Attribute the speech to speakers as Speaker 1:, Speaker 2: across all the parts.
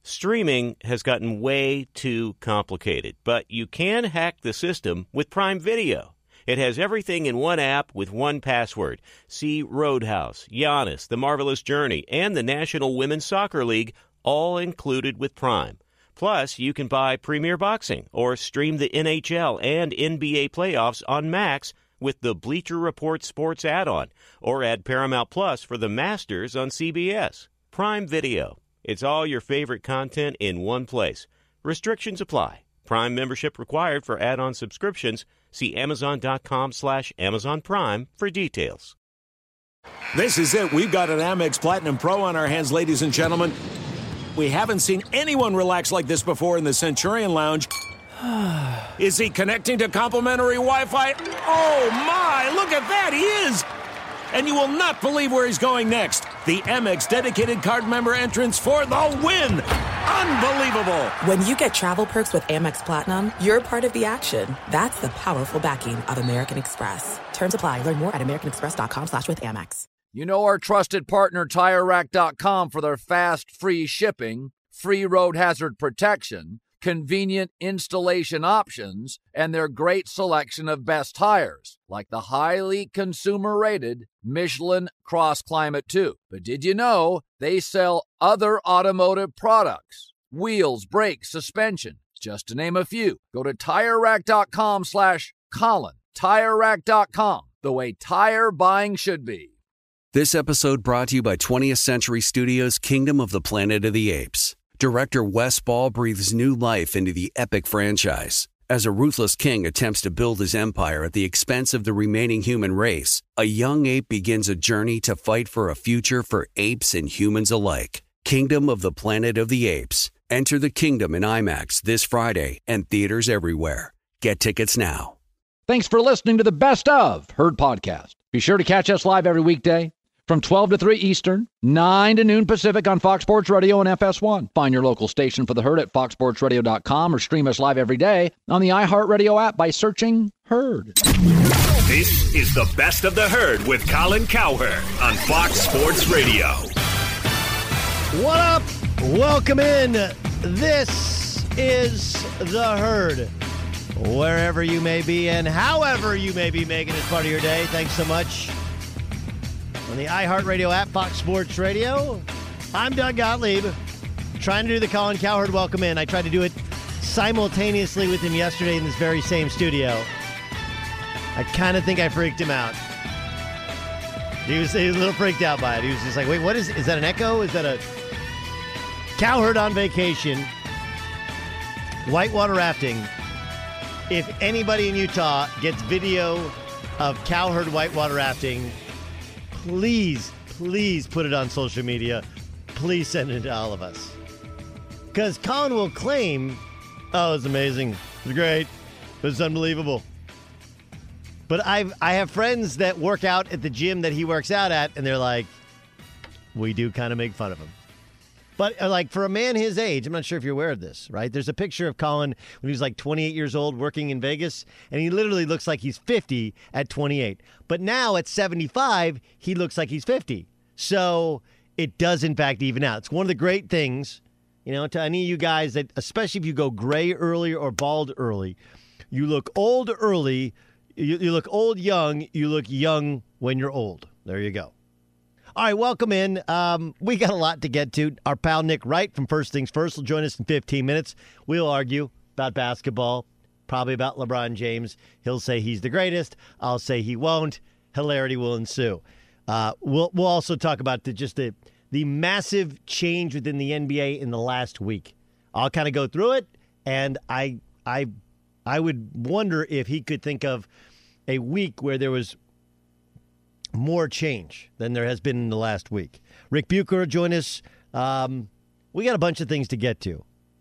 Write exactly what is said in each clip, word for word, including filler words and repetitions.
Speaker 1: Streaming has gotten way too complicated, but you can hack the system with Prime Video. It has everything in one app with one password. See Roadhouse, Giannis, The Marvelous Journey, and the National Women's Soccer League, all included with Prime. Plus, you can buy Premier Boxing or stream the N H L and N B A playoffs on Max with the Bleacher Report Sports add-on, or add Paramount Plus for the Masters on C B S. Prime Video. It's all your favorite content in one place. Restrictions apply. Prime membership required for add-on subscriptions. See Amazon.com slash Amazon Prime for details.
Speaker 2: This is it. We've got an Amex Platinum Pro on our hands, ladies and gentlemen. We haven't seen anyone relax like this before in the Centurion Lounge. Is he connecting to complimentary Wi-Fi? Oh, my! Look at that! He is! And you will not believe where he's going next. The Amex dedicated card member entrance for the win! Unbelievable!
Speaker 3: When you get travel perks with Amex Platinum, you're part of the action. That's the powerful backing of American Express. Terms apply. Learn more at americanexpress.com slash with Amex.
Speaker 4: You know our trusted partner, Tire Rack dot com, for their fast, free shipping, free road hazard protection, convenient installation options, and their great selection of best tires, like the highly consumer-rated Michelin Cross Climate two. But did you know they sell other automotive products? Wheels, brakes, suspension, just to name a few. Go to Tire Rack dot com slash Colin. Tire Rack dot com, the way tire buying should be.
Speaker 5: This episode brought to you by twentieth Century Studios' Kingdom of the Planet of the Apes. Director Wes Ball breathes new life into the epic franchise. As a ruthless king attempts to build his empire at the expense of the remaining human race, a young ape begins a journey to fight for a future for apes and humans alike. Kingdom of the Planet of the Apes. Enter the kingdom in IMAX this Friday and theaters everywhere. Get tickets now.
Speaker 4: Thanks for listening to the Best of Herd Podcast. Be sure to catch us live every weekday from twelve to three Eastern, nine to noon Pacific on Fox Sports Radio and F S one. Find your local station for the Herd at fox sports radio dot com or stream us live every day on the iHeartRadio app by searching Herd.
Speaker 6: This is the Best of the Herd with Colin Cowherd on Fox Sports Radio.
Speaker 7: What up? Welcome in. This is the Herd. Wherever you may be and however you may be making it part of your day, thanks so much. On the iHeartRadio app, Fox Sports Radio, I'm Doug Gottlieb, trying to do the Colin Cowherd welcome in. I tried to do it simultaneously with him yesterday in this very same studio. I kind of think I freaked him out. He was, he was a little freaked out by it. He was just like, wait, what is, is that an echo? Is that a Cowherd on vacation? Whitewater rafting. If anybody in Utah gets video of Cowherd whitewater rafting, please, please put it on social media. Please send it to all of us. Because Colin will claim, oh, it's amazing. It was great. It was unbelievable. But I've, I have friends that work out at the gym that he works out at, and they're like, we do kind of make fun of him. But uh, like for a man his age, I'm not sure if you're aware of this, right? There's a picture of Colin when he was like twenty-eight years old working in Vegas, and he literally looks like he's fifty at twenty-eight. But now at seventy-five, he looks like he's fifty. So it does, in fact, even out. It's one of the great things, you know, to any of you guys that, especially if you go gray early or bald early, you look old early, you, you look old young, you look young when you're old. There you go. All right, welcome in. Um, we got a lot to get to. Our pal Nick Wright from First Things First will join us in fifteen minutes. We'll argue about basketball, probably about LeBron James. He'll say he's the greatest. I'll say he won't. Hilarity will ensue. Uh, we'll we'll also talk about the, just the the massive change within the N B A in the last week. I'll kind of go through it, and I I I would wonder if he could think of a week where there was more change than there has been in the last week. Rick Bucher will join us. Um, we got a bunch of things to get to.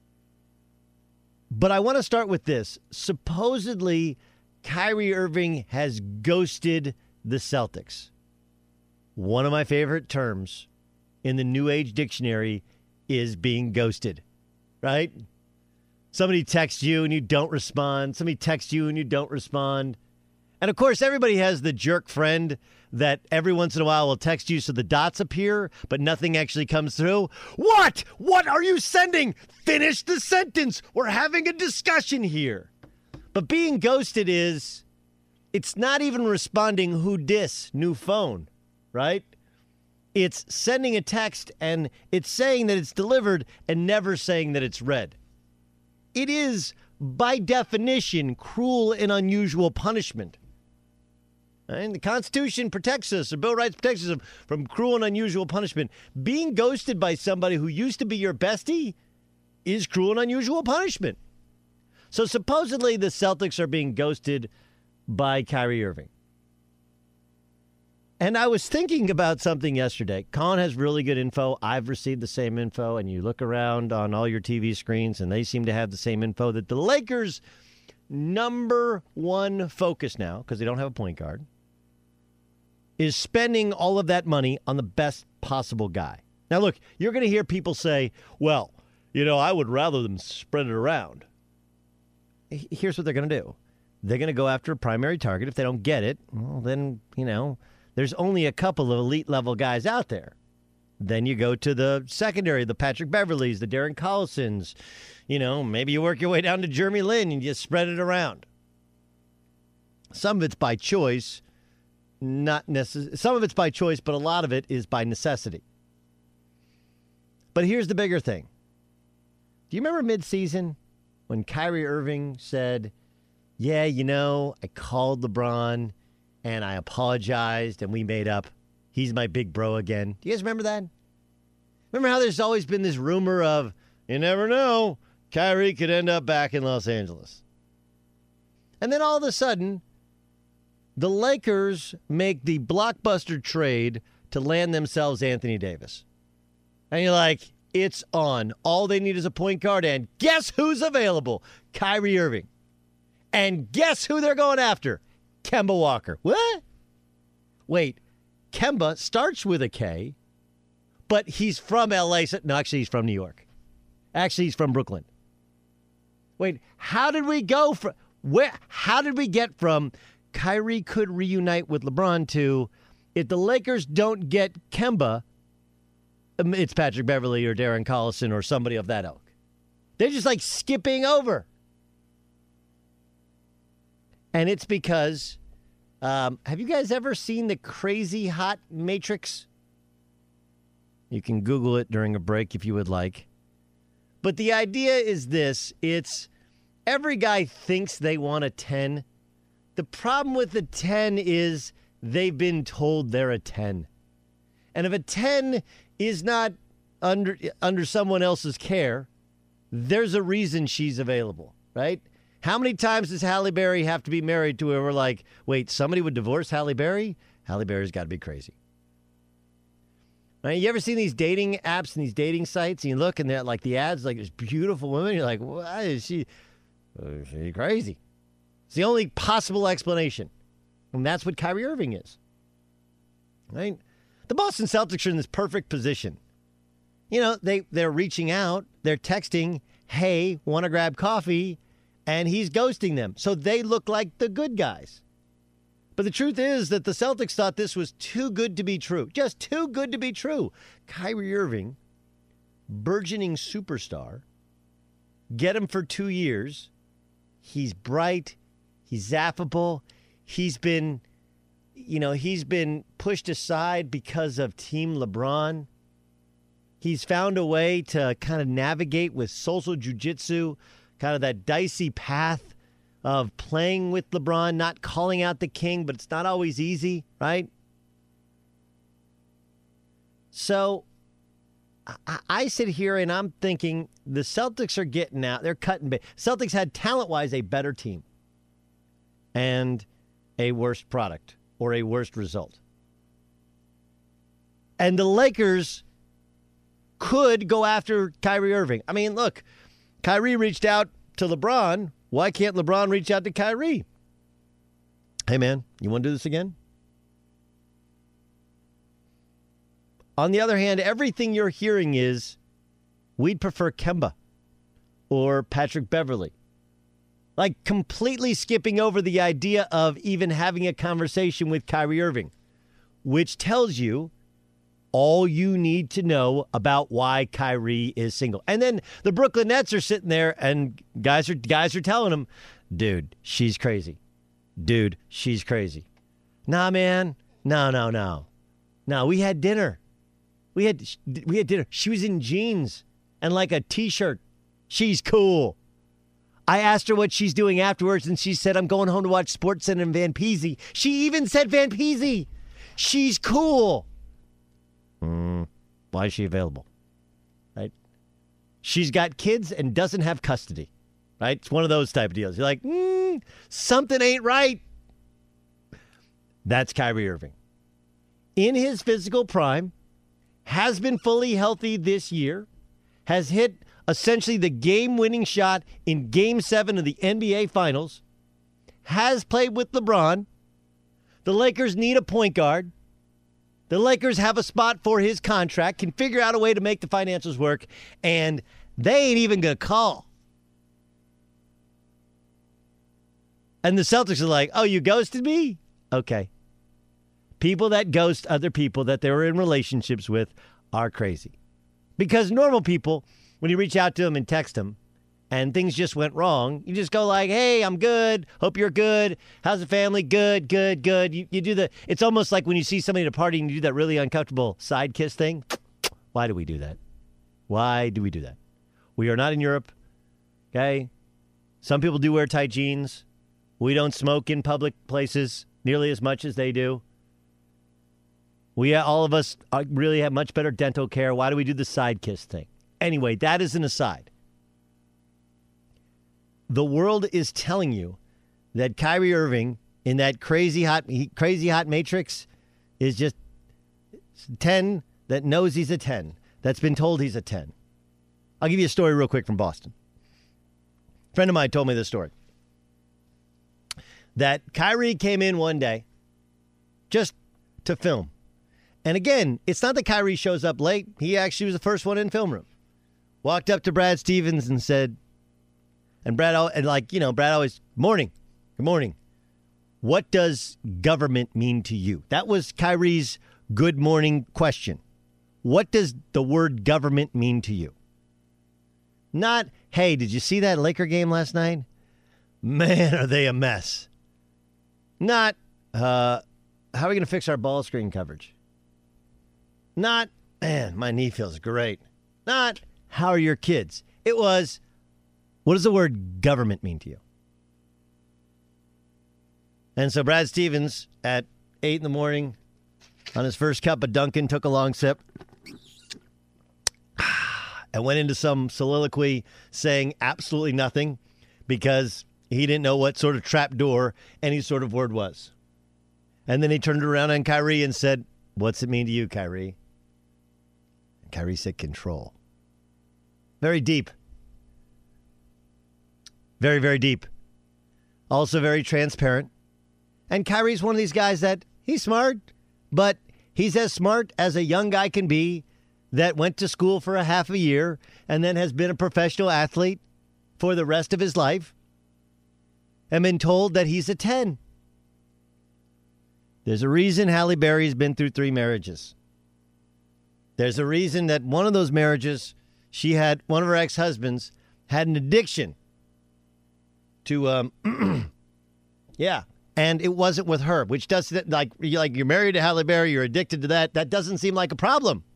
Speaker 7: But I want to start with this. Supposedly, Kyrie Irving has ghosted the Celtics. One of my favorite terms in the New Age Dictionary is being ghosted, right? Somebody texts you and you don't respond. Somebody texts you and you don't respond. And, of course, everybody has the jerk friend that every once in a while will text you so the dots appear, but nothing actually comes through. What? What are you sending? Finish the sentence. We're having a discussion here. But being ghosted is, it's not even responding who dis, new phone, right? It's sending a text and it's saying that it's delivered and never saying that it's read. It is, by definition, cruel and unusual punishment. And the Constitution protects us, the Bill of Rights protects us from cruel and unusual punishment. Being ghosted by somebody who used to be your bestie is cruel and unusual punishment. So supposedly the Celtics are being ghosted by Kyrie Irving. And I was thinking about something yesterday. Colin has really good info. I've received the same info, and you look around on all your T V screens, and they seem to have the same info that the Lakers' number one focus now, because they don't have a point guard, is spending all of that money on the best possible guy. Now, look, you're going to hear people say, well, you know, I would rather them spread it around. Here's what they're going to do. They're going to go after a primary target. If they don't get it, well, then, you know, there's only a couple of elite-level guys out there. Then you go to the secondary, the Patrick Beverleys, the Darren Collisons. You know, maybe you work your way down to Jeremy Lin and you spread it around. Some of it's by choice. Not necess- Some of it's by choice, but a lot of it is by necessity. But here's the bigger thing. Do you remember midseason when Kyrie Irving said, yeah, you know, I called LeBron and I apologized and we made up. He's my big bro again. Do you guys remember that? Remember how there's always been this rumor of, you never know, Kyrie could end up back in Los Angeles. And then all of a sudden, the Lakers make the blockbuster trade to land themselves Anthony Davis. And you're like, it's on. All they need is a point guard. And guess who's available? Kyrie Irving. And guess who they're going after? Kemba Walker. What? Wait, Kemba starts with a K, but he's from L A. No, actually, he's from New York. Actually, he's from Brooklyn. Wait, how did we go from where? How did we get from Kyrie could reunite with LeBron to if the Lakers don't get Kemba, it's Patrick Beverley or Darren Collison or somebody of that ilk? They're just like skipping over. And it's because, um, have you guys ever seen the Crazy Hot Matrix? You can Google it during a break if you would like. But the idea is this. It's every guy thinks they want a ten. The problem with the ten is they've been told they're a ten. And if a ten is not under under someone else's care, there's a reason she's available, right? How many times does Halle Berry have to be married to where we're like, wait, somebody would divorce Halle Berry? Halle Berry's got to be crazy. Right? You ever seen these dating apps and these dating sites, and you look and they're like the ads, like this beautiful woman, you're like, why is she, is she crazy? It's the only possible explanation. And that's what Kyrie Irving is. Right? The Boston Celtics are in this perfect position. You know, they, they're reaching out, they're texting, hey, want to grab coffee? And he's ghosting them. So they look like the good guys. But the truth is that the Celtics thought this was too good to be true. Just too good to be true. Kyrie Irving, burgeoning superstar, get him for two years. He's bright. He's affable. He's been, you know, he's been pushed aside because of Team LeBron. He's found a way to kind of navigate with social jiu-jitsu, kind of that dicey path of playing with LeBron, not calling out the king, but it's not always easy, right? So I, I sit here and I'm thinking the Celtics are getting out. They're cutting bait. Celtics had talent-wise a better team and a worse product or a worse result. And the Lakers could go after Kyrie Irving. I mean, look, Kyrie reached out to LeBron. Why can't LeBron reach out to Kyrie? Hey, man, you want to do this again? On the other hand, everything you're hearing is we'd prefer Kemba or Patrick Beverley. Like completely skipping over the idea of even having a conversation with Kyrie Irving, which tells you all you need to know about why Kyrie is single. And then the Brooklyn Nets are sitting there and guys are guys are telling him, dude, she's crazy. Dude, she's crazy. Nah, man. No, no, no. No, we had dinner. We had we had dinner. She was in jeans and like a T-shirt. She's cool. I asked her what she's doing afterwards, and she said, I'm going home to watch SportsCenter in Van Peasy. She even said Van Peasy. She's cool. Mm, why is she available? Right? She's got kids and doesn't have custody. Right? It's one of those type of deals. You're like, mm, something ain't right. That's Kyrie Irving. In his physical prime, has been fully healthy this year, has hit essentially the game-winning shot in Game seven of the N B A Finals, has played with LeBron. The Lakers need a point guard. The Lakers have a spot for his contract, can figure out a way to make the financials work, and they ain't even going to call. And the Celtics are like, oh, you ghosted me? Okay. People that ghost other people that they were in relationships with are crazy. Because normal people, when you reach out to them and text them and things just went wrong, you just go like, hey, I'm good. Hope you're good. How's the family? Good, good, good. You, you do the, it's almost like when you see somebody at a party and you do that really uncomfortable side kiss thing. Why do we do that? Why do we do that? We are not in Europe. Okay. Some people do wear tight jeans. We don't smoke in public places nearly as much as they do. We, all of us, really have much better dental care. Why do we do the side kiss thing? Anyway, that is an aside. The world is telling you that Kyrie Irving in that crazy hot, crazy hot matrix is just ten that knows he's a ten, that's been told he's a ten. I'll give you a story real quick from Boston. A friend of mine told me this story. That Kyrie came in one day just to film. And again, it's not that Kyrie shows up late. He actually was the first one in film room. Walked up to Brad Stevens and said, and Brad, and like, you know, Brad always, morning, good morning. What does government mean to you? That was Kyrie's good morning question. What does the word government mean to you? Not, hey, did you see that Laker game last night? Man, are they a mess. Not, uh, how are we going to fix our ball screen coverage? Not, man, my knee feels great. Not, how are your kids? It was, what does the word government mean to you? And so Brad Stevens at eight in the morning on his first cup of Dunkin' took a long sip and went into some soliloquy saying absolutely nothing because he didn't know what sort of trapdoor any sort of word was. And then he turned around on Kyrie and said, what's it mean to you, Kyrie? And Kyrie said, control. Very deep. Very, very deep. Also very transparent. And Kyrie's one of these guys that he's smart, but he's as smart as a young guy can be that went to school for a half a year and then has been a professional athlete for the rest of his life and been told that he's a ten. There's a reason Halle Berry's been through three marriages. There's a reason that one of those marriages, she had, one of her ex-husbands had an addiction to, um, yeah, and it wasn't with her, which does, like, you're, like, you're married to Halle Berry, you're addicted to that. That doesn't seem like a problem.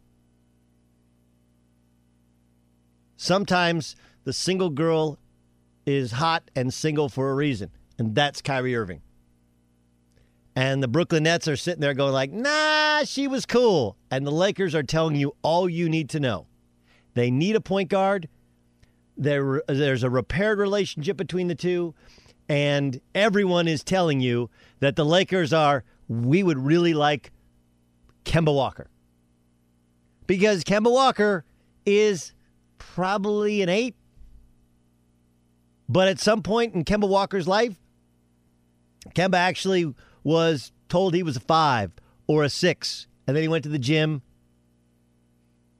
Speaker 7: Sometimes the single girl is hot and single for a reason, and that's Kyrie Irving. And the Brooklyn Nets are sitting there going like, nah, she was cool. And the Lakers are telling you all you need to know. They need a point guard. There, there's a repaired relationship between the two. And everyone is telling you that the Lakers are, we would really like Kemba Walker. Because Kemba Walker is probably an eight. But at some point in Kemba Walker's life, Kemba actually was told he was a five or a six. And then he went to the gym.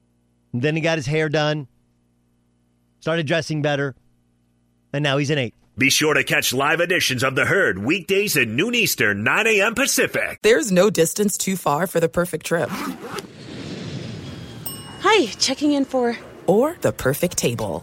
Speaker 7: And then he got his hair done. Started dressing better. And now he's an eight.
Speaker 6: Be sure to catch live editions of The Herd weekdays at noon Eastern, nine a.m. Pacific.
Speaker 3: There's no distance too far for the perfect trip.
Speaker 8: Hi, checking in for...
Speaker 3: Or the perfect table.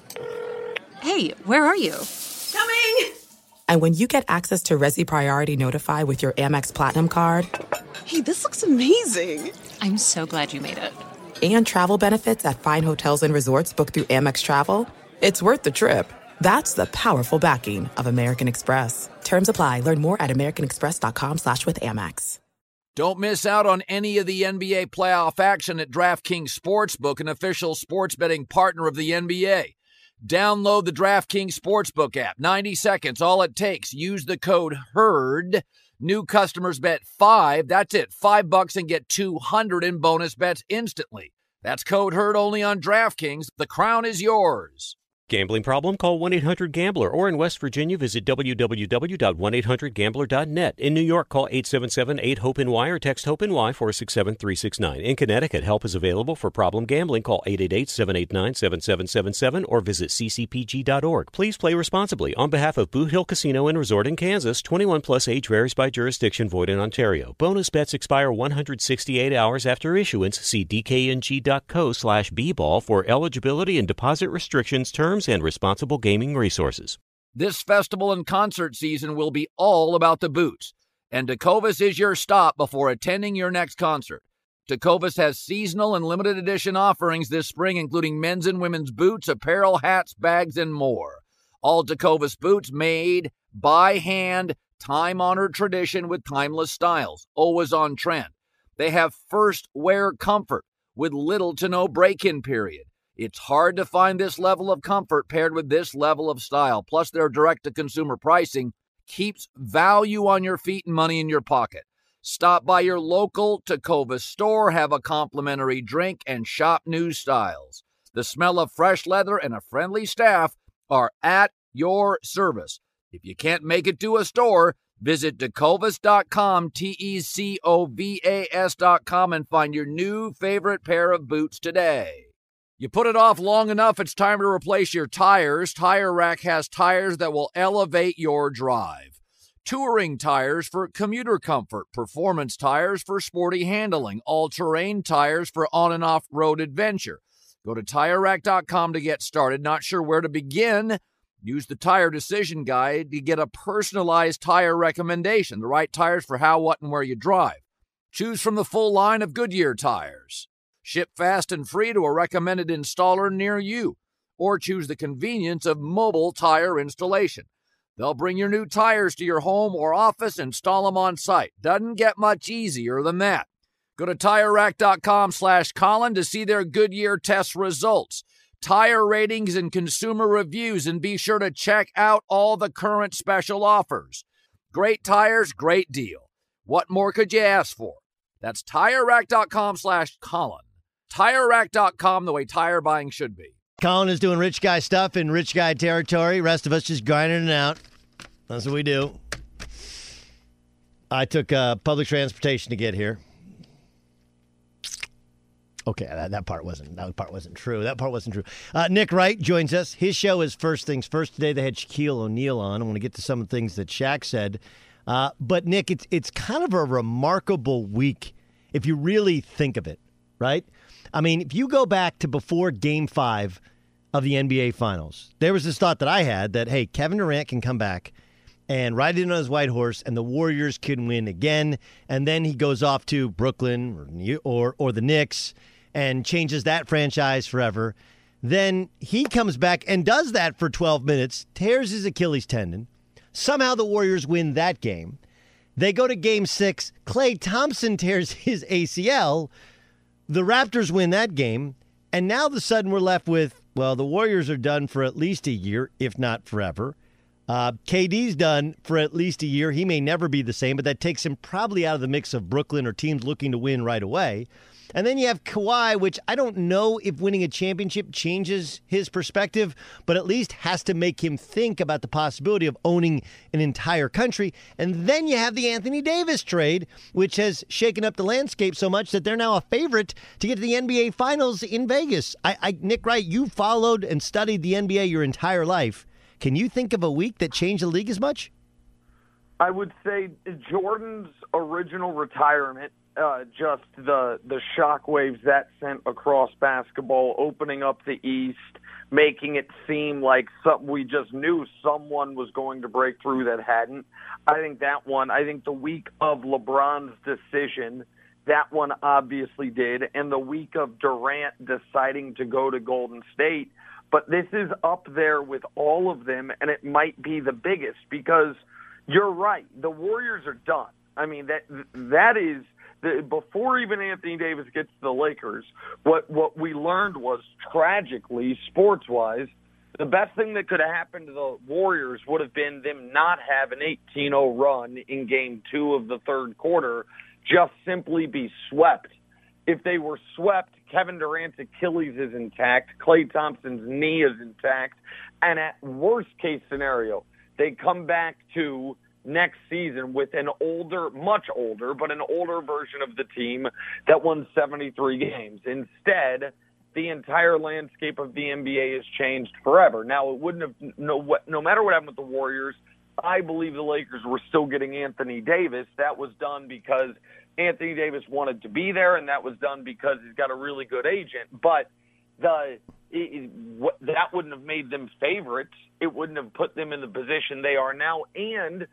Speaker 8: Hey, where are you?
Speaker 3: Coming! And when you get access to Resi Priority Notify with your Amex Platinum card...
Speaker 8: Hey, this looks amazing. I'm so glad you made it.
Speaker 3: And travel benefits at fine hotels and resorts booked through Amex Travel, it's worth the trip. That's the powerful backing of American Express. Terms apply. Learn more at americanexpress.com slash with Amex.
Speaker 4: Don't miss out on any of the N B A playoff action at DraftKings Sportsbook, an official sports betting partner of the N B A. Download the DraftKings Sportsbook app. ninety seconds, all it takes. Use the code HERD. New customers bet five. That's it. Five bucks and get two hundred in bonus bets instantly. That's code HERD only on DraftKings. The crown is yours.
Speaker 1: Gambling problem? Call one eight hundred gambler, or in West Virginia, visit w w w dot one eight hundred gambler dot net. In New York, call eight seven seven eight hope N Y or text HOPE-NY four six seven three six nine. In Connecticut, help is available for problem gambling. Call eight eight eight seven eight nine seven seven seven seven or visit c c p g dot org. Please play responsibly. On behalf of Boot Hill Casino and Resort in Kansas, twenty-one plus age varies by jurisdiction, void in Ontario. Bonus bets expire one hundred sixty-eight hours after issuance. See d k n g dot co slash b ball for eligibility and deposit restrictions, terms, and responsible gaming resources.
Speaker 4: This festival and concert season will be all about the boots, and Tecovas is your stop before attending your next concert. Tecovas has seasonal and limited edition offerings this spring, including men's and women's boots, apparel, hats, bags, and more. All Tecovas boots made by hand, time-honored tradition with timeless styles, always on trend. They have first wear comfort with little to no break-in period. It's hard to find this level of comfort paired with this level of style. Plus, their direct-to-consumer pricing keeps value on your feet and money in your pocket. Stop by your local Tecovas store, have a complimentary drink, and shop new styles. The smell of fresh leather and a friendly staff are at your service. If you can't make it to a store, visit tecovas dot com, T E C O V A S dot com, and find your new favorite pair of boots today. You put it off long enough, it's time to replace your tires. Tire Rack has tires that will elevate your drive. Touring tires for commuter comfort, performance tires for sporty handling, all-terrain tires for on- and off-road adventure. Go to tire rack dot com to get started. Not sure where to begin? Use the Tire Decision Guide to get a personalized tire recommendation, the right tires for how, what, and where you drive. Choose from the full line of Goodyear tires. Ship fast and free to a recommended installer near you, or choose the convenience of mobile tire installation. They'll bring your new tires to your home or office, install them on site. Doesn't get much easier than that. Go to tire rack dot com slash Colin to see their Goodyear test results, tire ratings, and consumer reviews, and be sure to check out all the current special offers. Great tires, great deal. What more could you ask for? That's tire rack dot com slash Colin. tire rack dot com, the way tire buying should be.
Speaker 7: Colin is doing rich guy stuff in rich guy territory. Rest of us just grinding it out. That's what we do. I took uh, public transportation to get here. Okay, that, that part wasn't that part wasn't true. That part wasn't true. Uh, Nick Wright joins us. His show is First Things First. Today they had Shaquille O'Neal on. I want to get to some of the things that Shaq said. Uh, but, Nick, it's it's kind of a remarkable week if you really think of it, right? I mean, if you go back to before Game five of the N B A Finals, there was this thought that I had that, hey, Kevin Durant can come back and ride in on his white horse, and the Warriors can win again. And then he goes off to Brooklyn or or, or the Knicks and changes that franchise forever. Then he comes back and does that for twelve minutes, tears his Achilles tendon. Somehow the Warriors win that game. They go to Game six. Klay Thompson tears his A C L. The Raptors win that game. And now all of a sudden we're left with, well, the Warriors are done for at least a year, if not forever. Uh, K D's done for at least a year. He may never be the same, but that takes him probably out of the mix of Brooklyn or teams looking to win right away. And then you have Kawhi, which I don't know if winning a championship changes his perspective, but at least has to make him think about the possibility of owning an entire country. And then you have the Anthony Davis trade, which has shaken up the landscape so much that they're now a favorite to get to the N B A Finals in Vegas. I, I Nick Wright, you followed and studied the N B A your entire life. Can you think of a week that changed the league as much?
Speaker 9: I would say Jordan's original retirement, uh, just the the shockwaves that sent across basketball, opening up the East, making it seem like some, we just knew someone was going to break through that hadn't. I think that one, I think the week of LeBron's decision, that one obviously did, and the week of Durant deciding to go to Golden State. But this is up there with all of them, and it might be the biggest because you're right. The Warriors are done. I mean, that that is the, before even Anthony Davis gets to the Lakers. What what we learned was tragically, sports-wise, the best thing that could have happened to the Warriors would have been them not have an eighteen oh run in Game Two of the third quarter, just simply be swept. If they were swept, Kevin Durant's Achilles is intact, Klay Thompson's knee is intact, and at worst case scenario, they come back to next season with an older, much older, but an older version of the team that won seventy-three games. Instead, the entire landscape of the N B A has changed forever. Now, it wouldn't have, no, no matter what happened with the Warriors, I believe the Lakers were still getting Anthony Davis. That was done because Anthony Davis wanted to be there, and that was done because he's got a really good agent. But the it, what, that wouldn't have made them favorites. It wouldn't have put them in the position they are now. And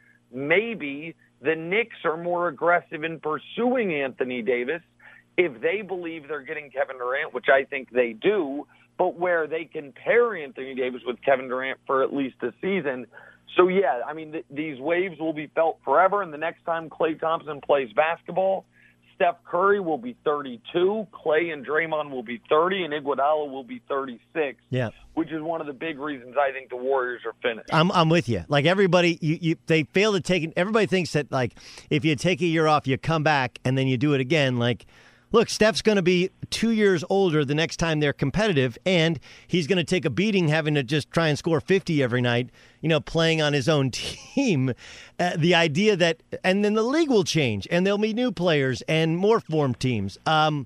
Speaker 9: maybe the Knicks are more aggressive in pursuing Anthony Davis if they believe they're getting Kevin Durant, which I think they do, but where they can pair Anthony Davis with Kevin Durant for at least a season. So, yeah, I mean, th- these waves will be felt forever, and the next time Klay Thompson plays basketball, Steph Curry will be thirty-two, Klay and Draymond will be thirty, and Iguodala will be thirty-six,
Speaker 7: yeah.
Speaker 9: which is one of the big reasons I think the Warriors are finished.
Speaker 7: I'm I'm with you. Like, everybody, you, you they fail to take it. Everybody thinks that, like, if you take a year off, you come back, and then you do it again, like, look, Steph's going to be two years older the next time they're competitive, and he's going to take a beating having to just try and score fifty every night, you know, playing on his own team. Uh, the idea that, and then the league will change, and there'll be new players and more formed teams. Um,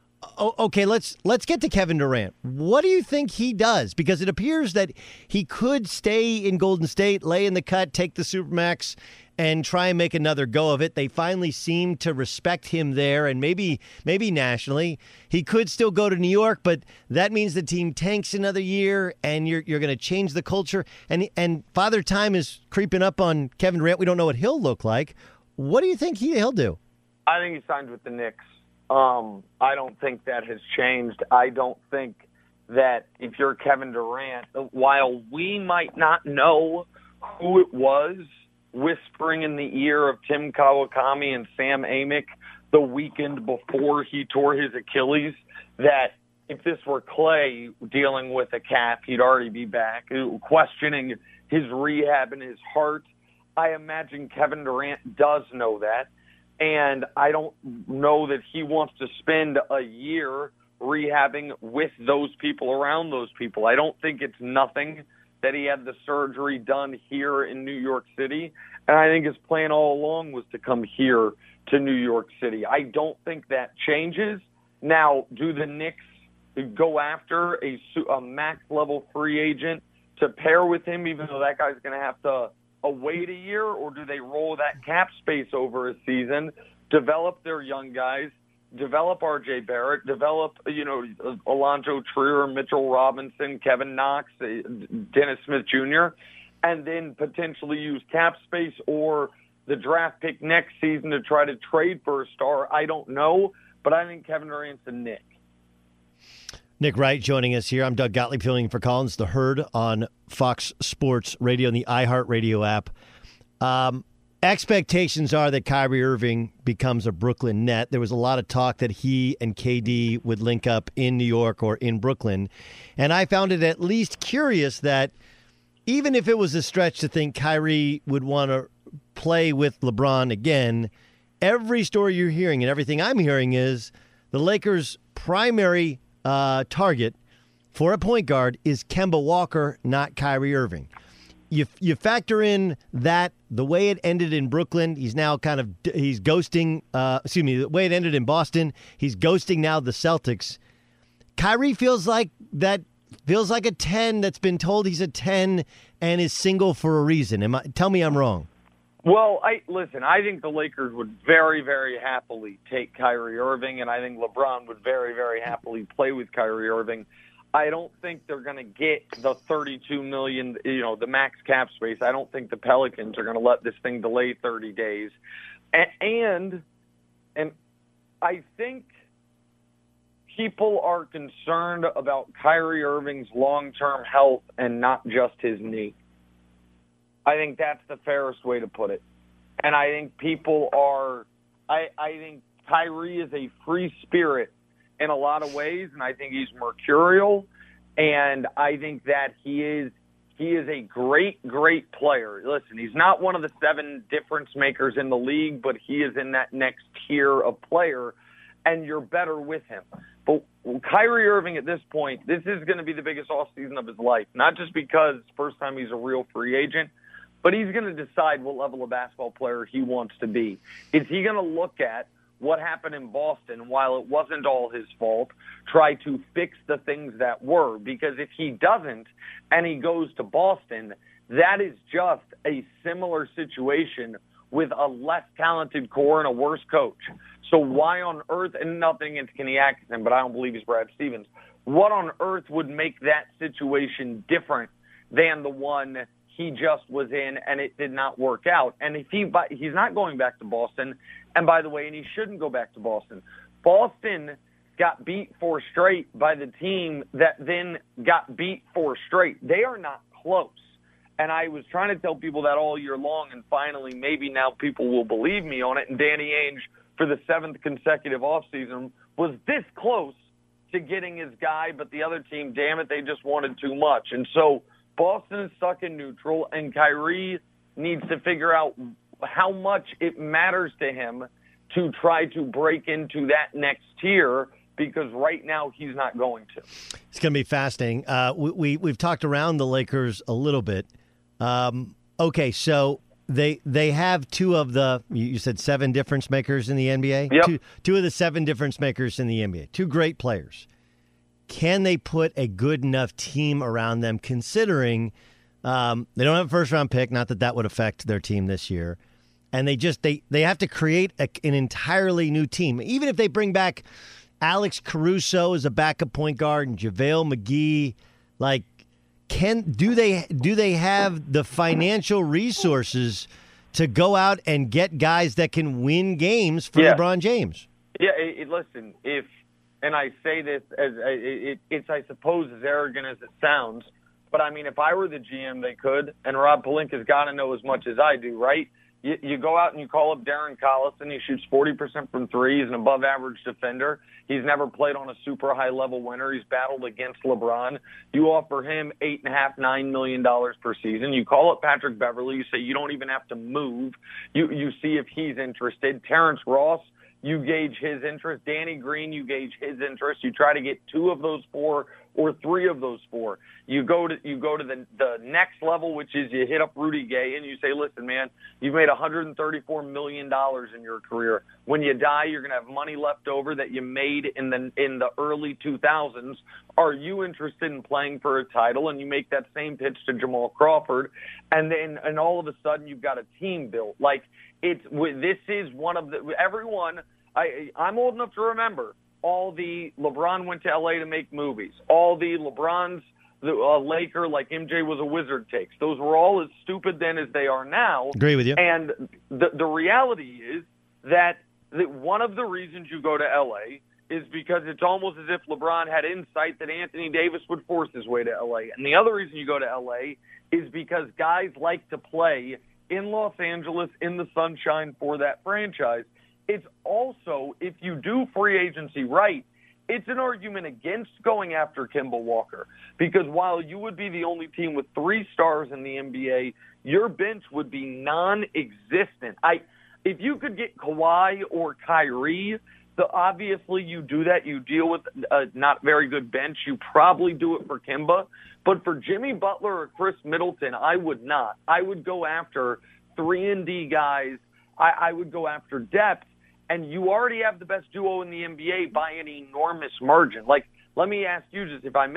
Speaker 7: okay, let's let's get to Kevin Durant. What do you think he does? Because it appears that he could stay in Golden State, lay in the cut, take the Supermax, and try and make another go of it. They finally seem to respect him there, and maybe maybe nationally. He could still go to New York, but that means the team tanks another year, and you're you're going to change the culture. And and Father Time is creeping up on Kevin Durant. We don't know what he'll look like. What do you think he, he'll do?
Speaker 9: I think he signed with the Knicks. Um, I don't think that has changed. I don't think that if you're Kevin Durant, while we might not know who it was whispering in the ear of Tim Kawakami and Sam Amick the weekend before he tore his Achilles, that if this were Klay dealing with a calf, he'd already be back, questioning his rehab and his heart. I imagine Kevin Durant does know that, and I don't know that he wants to spend a year rehabbing with those people, around those people. I don't think it's nothing that he had the surgery done here in New York City. And I think his plan all along was to come here to New York City. I don't think that changes. Now, do the Knicks go after a, a max-level free agent to pair with him, even though that guy's going to have to uh, wait a year? Or do they roll that cap space over a season, develop their young guys, develop R J Barrett, develop, you know, Alonzo Trier, Mitchell Robinson, Kevin Knox, Dennis Smith Junior, and then potentially use cap space or the draft pick next season to try to trade for a star? I don't know, but I think Kevin Durant's a Knick.
Speaker 7: Nick Wright joining us here. I'm Doug Gottlieb filling for Collins, The Herd on Fox Sports Radio and the iHeartRadio app. Um, expectations are that Kyrie Irving becomes a Brooklyn Net. There was a lot of talk that he and K D would link up in New York or in Brooklyn. And I found it at least curious that even if it was a stretch to think Kyrie would want to play with LeBron again, every story you're hearing and everything I'm hearing is the Lakers' primary uh, target for a point guard is Kemba Walker, not Kyrie Irving. You you factor in that the way it ended in Brooklyn, he's now kind of he's ghosting. Uh, excuse me, the way it ended in Boston, he's ghosting now the Celtics. Kyrie feels like that feels like a ten that's been told he's a ten and is single for a reason. Am I, tell me I'm wrong.
Speaker 9: Well, I listen, I think the Lakers would very, very happily take Kyrie Irving, and I think LeBron would very, very happily play with Kyrie Irving. I don't think they're going to get the thirty-two million dollars, you know, the max cap space. I don't think the Pelicans are going to let this thing delay thirty days. And, and I think people are concerned about Kyrie Irving's long-term health and not just his knee. I think that's the fairest way to put it. And I think people are I, I think Kyrie is a free spirit in a lot of ways, and I think he's mercurial, and I think that he is he is a great, great player. Listen, he's not one of the seven difference makers in the league, but he is in that next tier of player, and you're better with him. But Kyrie Irving at this point, this is going to be the biggest offseason of his life, not just because it's the first time he's a real free agent, but he's going to decide what level of basketball player he wants to be. Is he going to look at what happened in Boston, while it wasn't all his fault, try to fix the things that were? Because if he doesn't and he goes to Boston, that is just a similar situation with a less talented core and a worse coach. So why on earth, and nothing against Kenny Atkinson, but I don't believe he's Brad Stevens, what on earth would make that situation different than the one he just was in and it did not work out? And if he he's not going back to Boston, and by the way, and he shouldn't go back to Boston. Boston got beat four straight by the team that then got beat four straight. They are not close. And I was trying to tell people that all year long, and finally maybe now people will believe me on it. And Danny Ainge, for the seventh consecutive offseason, was this close to getting his guy, but the other team, damn it, they just wanted too much. And so Boston is stuck in neutral, and Kyrie needs to figure out how much it matters to him to try to break into that next tier, because right now he's not going to.
Speaker 7: It's going to be fascinating. Uh, we, we, we've talked around the Lakers a little bit. Um, okay, so they they have two of the, you said seven difference makers in the N B A?
Speaker 9: Yep.
Speaker 7: Two, two of the seven difference makers in the N B A. Two great players. Can they put a good enough team around them, considering um, they don't have a first-round pick, not that that would affect their team this year, and they just they, they have to create a, an entirely new team. Even if they bring back Alex Caruso as a backup point guard and JaVale McGee, like, can do they do they have the financial resources to go out and get guys that can win games for
Speaker 9: yeah.
Speaker 7: LeBron James?
Speaker 9: Yeah, it, it, listen, if and I say this as it, it's, I suppose, as arrogant as it sounds, but I mean, if I were the G M, they could, and Rob Pelinka's got to know as much as I do, right? You, you go out and you call up Darren Collison. He shoots forty percent from three. He's an above-average defender. He's never played on a super high-level winner. He's battled against LeBron. You offer him eight and a half, nine million dollars per season. You call up Patrick Beverly. You say you don't even have to move. You you see if he's interested. Terrence Ross, you gauge his interest. Danny Green, you gauge his interest. You try to get two of those four or three of those four. You go to you go to the the next level, which is you hit up Rudy Gay and you say, listen, man, you've made one hundred thirty-four million dollars in your career. When you die, you're going to have money left over that you made in the in the early two thousands. Are you interested in playing for a title? And you make that same pitch to Jamal Crawford, and then and all of a sudden you've got a team built. Like it's this is one of the everyone. I I'm old enough to remember all the LeBron went to L A to make movies, all the LeBron's the uh, Laker, like M J was a wizard takes. Those were all as stupid then as they are now.
Speaker 7: Agree with you.
Speaker 9: And the the reality is that, that one of the reasons you go to L A is because it's almost as if LeBron had insight that Anthony Davis would force his way to L A. And the other reason you go to L A is because guys like to play in Los Angeles in the sunshine for that franchise. It's also, if you do free agency right, it's an argument against going after Kemba Walker, because while you would be the only team with three stars in the N B A, your bench would be non-existent. I, if you could get Kawhi or Kyrie, the, obviously you do that. You deal with a not very good bench. You probably do it for Kemba. But for Jimmy Butler or Chris Middleton, I would not. I would go after three and D guys. I, I would go after depth. And you already have the best duo in the N B A by an enormous margin. Like, let me ask you just, if I may,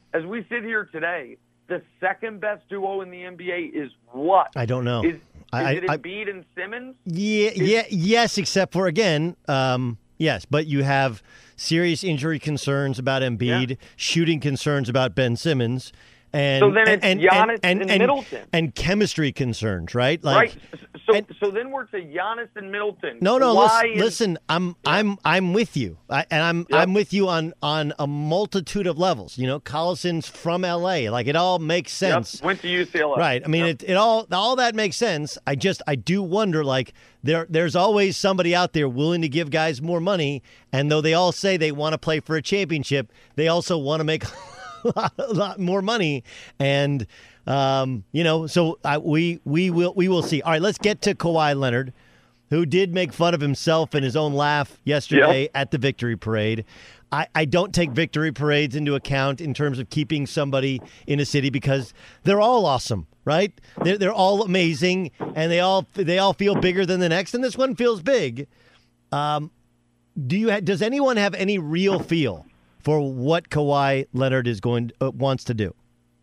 Speaker 9: as we sit here today, the second best duo in the N B A is what?
Speaker 7: I don't know.
Speaker 9: Is, is
Speaker 7: I,
Speaker 9: it
Speaker 7: I,
Speaker 9: Embiid and Simmons?
Speaker 7: Yeah,
Speaker 9: is,
Speaker 7: yeah, yes, except for, again, um, yes, but you have serious injury concerns about Embiid,
Speaker 9: Yeah.
Speaker 7: shooting concerns about Ben Simmons. And,
Speaker 9: So then it's
Speaker 7: and,
Speaker 9: Giannis
Speaker 7: and,
Speaker 9: and
Speaker 7: and,
Speaker 9: Middleton.
Speaker 7: And chemistry concerns, right? Like,
Speaker 9: right. So
Speaker 7: and,
Speaker 9: so then we're to Giannis and Middleton.
Speaker 7: No, no,
Speaker 9: Why
Speaker 7: listen,
Speaker 9: is,
Speaker 7: listen, I'm
Speaker 9: Yeah.
Speaker 7: I'm I'm with you. I, and I'm
Speaker 9: Yep.
Speaker 7: I'm with you on on a multitude of levels. You know, Collison's from L A. Like, it all makes sense.
Speaker 9: Yep. Went to U C L A.
Speaker 7: Right. I mean,
Speaker 9: Yep.
Speaker 7: it, it all all that makes sense. I just I do wonder, like, there there's always somebody out there willing to give guys more money, and though they all say they want to play for a championship, they also want to make a lot, a lot more money. And um, you know, so I, we we will we will see. All right, let's get to Kawhi Leonard, who did make fun of himself and his own laugh yesterday
Speaker 9: Yep.
Speaker 7: at the victory parade. I, I don't take victory parades into account in terms of keeping somebody in a city because they're all awesome, right? They're, they're all amazing, and they all they all feel bigger than the next, and this one feels big. Um, do you ha- does anyone have any real feel for what Kawhi Leonard is going uh, wants to do?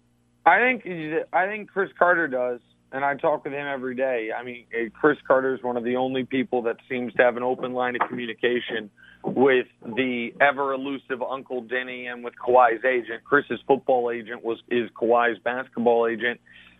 Speaker 9: I think I think Chris Carter does, and I talk with him every day. I mean, Chris Carter is one of the only people that seems to have an open line of communication with the ever elusive Uncle Denny and with Kawhi's agent. Chris's football agent was is Kawhi's basketball agent,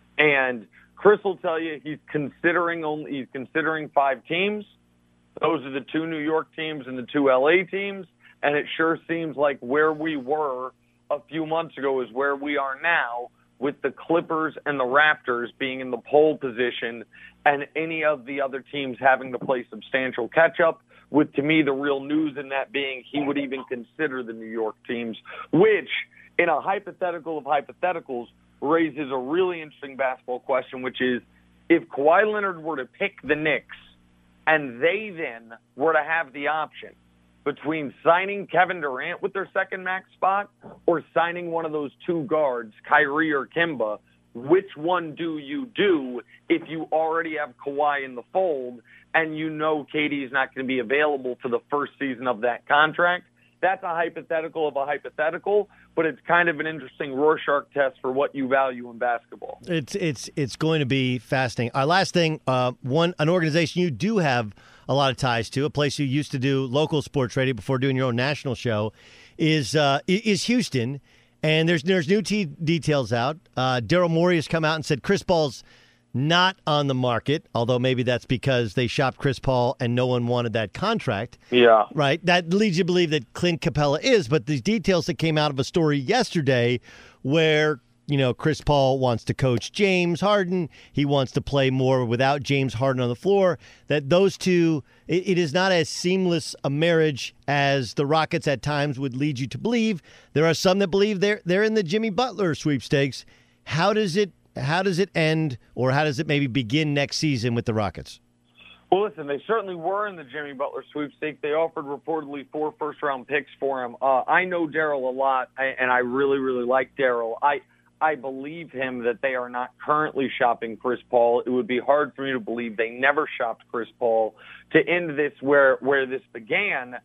Speaker 9: and Chris will tell you he's considering only he's considering five teams. Those are the two New York teams and the two L A teams, and it sure seems like where we were a few months ago is where we are now, with the Clippers and the Raptors being in the pole position and any of the other teams having to play substantial catch-up, with, to me, the real news in that being he would even consider the New York teams, which, in a hypothetical of hypotheticals, raises a really interesting basketball question, which is, if Kawhi Leonard were to pick the Knicks and they then were to have the option between signing Kevin Durant with their second max spot or signing one of those two guards, Kyrie or Kimba, which one do you do if you already have Kawhi in the fold and you know K D is not going to be available for the first season of that contract? That's a hypothetical of a hypothetical, but it's kind of an interesting Rorschach test for what you value in basketball.
Speaker 7: It's it's it's going to be fascinating. Our last thing, uh, one an organization you do have a lot of ties to, a place you used to do local sports radio before doing your own national show, is uh, is Houston. And there's there's new t- details out. Uh, Daryl Morey has come out and said Chris Paul's not on the market, although maybe that's because they shopped Chris Paul and no one wanted that contract.
Speaker 9: Yeah.
Speaker 7: Right? That leads you to believe that Clint Capella is, but these details that came out of a story yesterday where, you know, Chris Paul wants to coach James Harden, he wants to play more without James Harden on the floor, that those two, it, it is not as seamless a marriage as the Rockets at times would lead you to believe. There are some that believe they're they're in the Jimmy Butler sweepstakes. How does it How does it end, or how does it maybe begin next season with the Rockets?
Speaker 9: Well, listen, they certainly were in the Jimmy Butler sweepstakes. They offered reportedly four first-round picks for him. Uh, I know Daryl a lot, and I really, really like Daryl. I I believe him that they are not currently shopping Chris Paul. It would be hard for me to believe they never shopped Chris Paul. To end this where, where this began,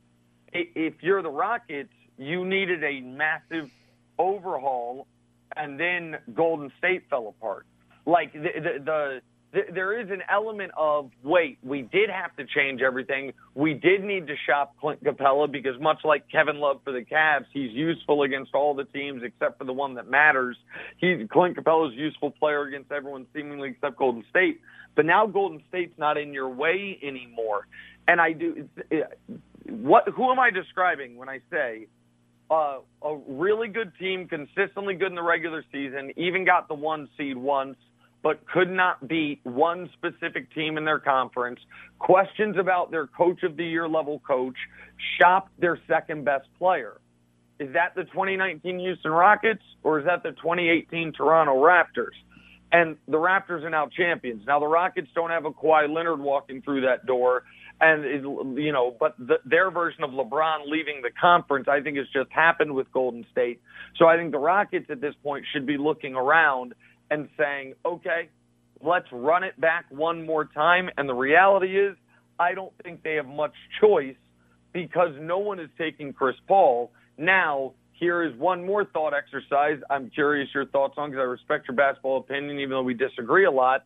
Speaker 9: if you're the Rockets, you needed a massive overhaul, and then Golden State fell apart. Like, the, the, the, the there is an element of, wait, we did have to change everything. We did need to shop Clint Capella because much like Kevin Love for the Cavs, he's useful against all the teams except for the one that matters. He's Clint Capella's a useful player against everyone seemingly except Golden State. But now Golden State's not in your way anymore. And I do it, what? Who am I describing when I say uh, a really good team, consistently good in the regular season, even got the one seed once, but could not beat one specific team in their conference, questions about their coach of the year level coach, shopped their second best player. Is that the twenty nineteen Houston Rockets or is that the twenty eighteen Toronto Raptors? And the Raptors are now champions. Now the Rockets don't have a Kawhi Leonard walking through that door, and it, you know, but the, their version of LeBron leaving the conference, I think, has just happened with Golden State. So I think the Rockets at this point should be looking around and saying, okay, let's run it back one more time. And the reality is, I don't think they have much choice because no one is taking Chris Paul. Now, here is one more thought exercise I'm curious your thoughts on, because I respect your basketball opinion, even though we disagree a lot.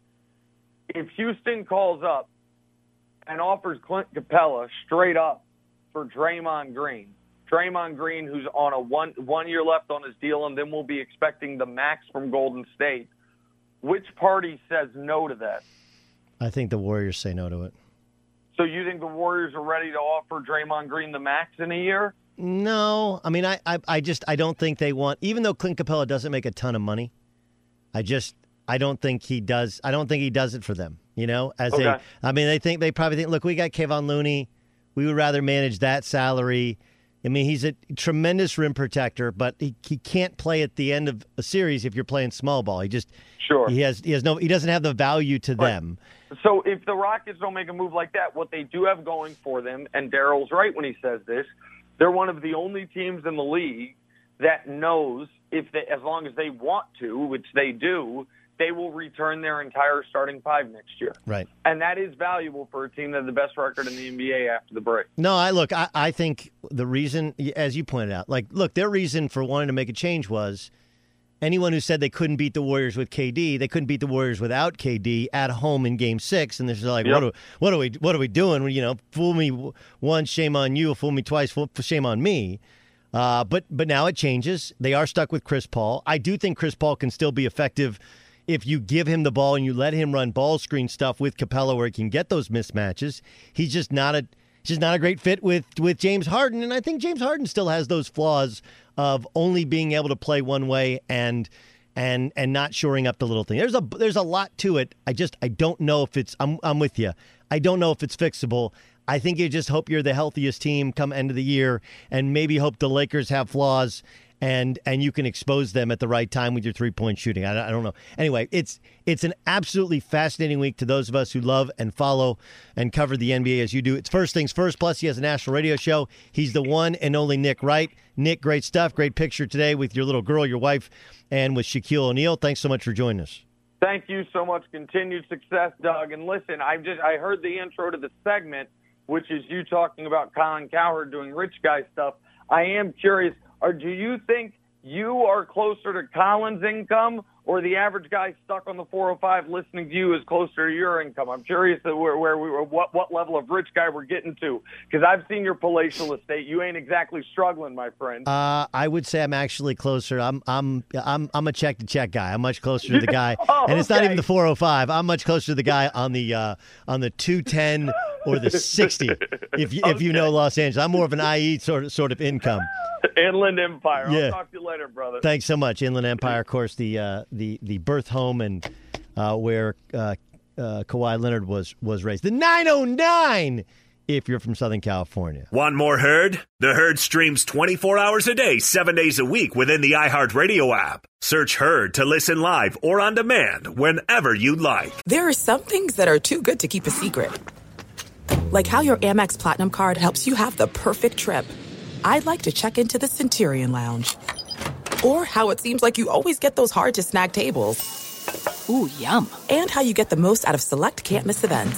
Speaker 9: If Houston calls up and offers Clint Capella straight up for Draymond Green, Draymond Green, who's on a one one year left on his deal, and then we'll be expecting the max from Golden State, which party says no to that?
Speaker 7: I think the Warriors say no to it.
Speaker 9: So you think the Warriors are ready to offer Draymond Green the max in a year?
Speaker 7: No. I mean, I, I, I just I don't think they want, even though Clint Capella doesn't make a ton of money, I just I don't think he does. I don't think he does it for them. You know, as
Speaker 9: Okay.
Speaker 7: they, I mean, they think they probably think, look, we got Kevon Looney. We would rather manage that salary. I mean, he's a tremendous rim protector, but he, he can't play at the end of a series if you're playing small ball. He just
Speaker 9: Sure.
Speaker 7: he has he has no he doesn't have the value to them.
Speaker 9: So if the Rockets don't make a move like that, what they do have going for them, and Daryl's right when he says this, they're one of the only teams in the league that knows if they, as long as they want to, which they do, they will return their entire starting five next year.
Speaker 7: Right.
Speaker 9: And that is valuable for a team that has the best record in the N B A after the break.
Speaker 7: No, I look, I, I think the reason, as you pointed out, like, look, their reason for wanting to make a change was anyone who said they couldn't beat the Warriors with K D, they couldn't beat the Warriors without K D at home in Game Six, and they're just like,
Speaker 9: Yep.
Speaker 7: what, are, what are we, what are we doing? You know, fool me once, shame on you. Fool me twice, fool, shame on me. Uh, but but now it changes. They are stuck with Chris Paul. I do think Chris Paul can still be effective if you give him the ball and you let him run ball screen stuff with Capella, where he can get those mismatches. He's just not a just not a great fit with with James Harden, and I think James Harden still has those flaws of only being able to play one way and and and not shoring up the little thing. There's a there's a lot to it. I just I don't know if it's I'm I'm with you. I don't know if it's fixable. I think you just hope you're the healthiest team come end of the year, and maybe hope the Lakers have flaws, and and you can expose them at the right time with your three-point shooting. I, I don't know. Anyway, it's it's an absolutely fascinating week to those of us who love and follow and cover the N B A as you do. It's First Things First, plus he has a national radio show. He's the one and only Nick Wright. Nick, great stuff. Great picture today with your little girl, your wife, and with Shaquille O'Neal. Thanks so much for joining us.
Speaker 9: Thank you so much. Continued success, Doug. And listen, I just I heard the intro to the segment, which is you talking about Colin Cowherd doing rich guy stuff. I am curious, or do you think you are closer to Colin's income, or the average guy stuck on the four oh five listening to you is closer to your income? I'm curious to where, where we were, what, what level of rich guy we're getting to, because I've seen your palatial estate. You ain't exactly struggling, my friend.
Speaker 7: Uh, I would say I'm actually closer. I'm I'm I'm I'm a check to check guy. I'm much closer to the guy,
Speaker 9: Oh,
Speaker 7: and it's not
Speaker 9: okay.
Speaker 7: even the four oh five. I'm much closer to the guy on the uh, on the two ten or the sixty. If you, if you know Los Angeles, I'm more of an I E sort of sort of income.
Speaker 9: Inland Empire.
Speaker 7: Yeah.
Speaker 9: I'll talk to you later, brother.
Speaker 7: Thanks so much, Inland Empire. Of course, the uh, the the birth home and uh, where uh, uh, Kawhi Leonard was was raised. The nine oh nine. If you're from Southern California.
Speaker 6: Want more Herd? The Herd streams twenty-four hours a day, seven days a week within the iHeartRadio app. Search Herd to listen live or on demand whenever you like.
Speaker 3: There are some things that are too good to keep a secret. Like how your Amex Platinum card helps you have the perfect trip. I'd like to check into the Centurion Lounge. Or how it seems like you always get those hard-to-snag tables.
Speaker 8: Ooh, yum.
Speaker 3: And how you get the most out of select can't-miss events.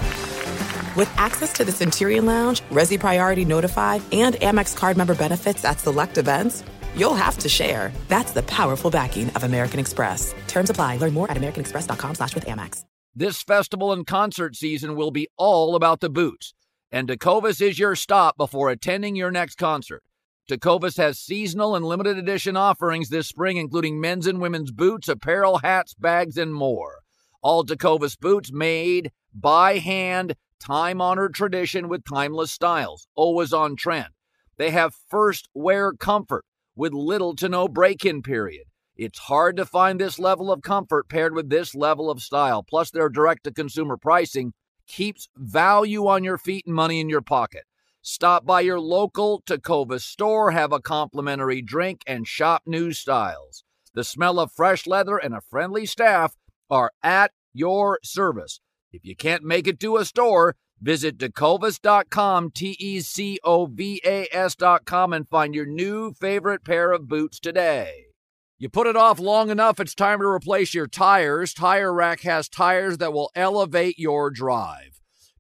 Speaker 3: With access to the Centurion Lounge, Resi Priority Notify, and Amex card member benefits at select events, you'll have to share. That's the powerful backing of American Express. Terms apply. Learn more at americanexpress.com slash with Amex.
Speaker 4: This festival and concert season will be all about the boots, and Tecovas is your stop before attending your next concert. Tecovas has seasonal and limited edition offerings this spring, including men's and women's boots, apparel, hats, bags, and more. All Tecovas boots made by hand, time-honored tradition with timeless styles, always on trend. They have first wear comfort with little to no break-in period. It's hard to find this level of comfort paired with this level of style. Plus, their direct-to-consumer pricing keeps value on your feet and money in your pocket. Stop by your local Tecovas store, have a complimentary drink, and shop new styles. The smell of fresh leather and a friendly staff are at your service. If you can't make it to a store, visit tecovas dot com, T E C O V A S dot com, and find your new favorite pair of boots today. You put it off long enough, it's time to replace your tires. Tire Rack has tires that will elevate your drive.